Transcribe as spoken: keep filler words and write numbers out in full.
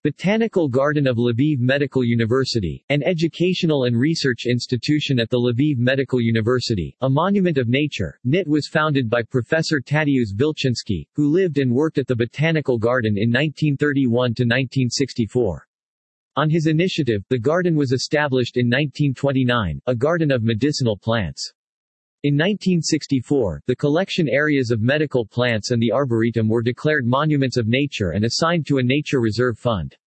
Botanical Garden of Lviv Medical University, an educational and research institution at the Lviv Medical University, a monument of nature. N I T was founded by Professor Tadeusz Wilczynski, who lived and worked at the Botanical Garden in nineteen thirty-one to nineteen sixty-four. On his initiative, the garden was established in nineteen twenty-nine, a garden of medicinal plants. In nineteen sixty-four, the collection areas of medical plants and the arboretum were declared monuments of nature and assigned to a nature reserve fund.